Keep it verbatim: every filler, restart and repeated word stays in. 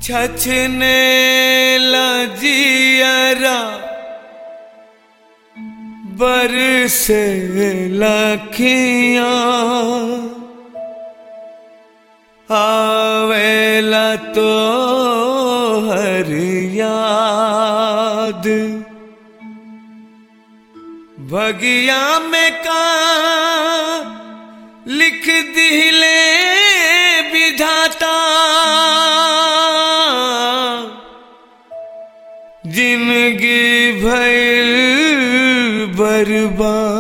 छछने लजियरा बरसे लखियां आवेला तो हर याद भगिया में का लिख दिले विधाता जिंदगी भइल बर्बाद।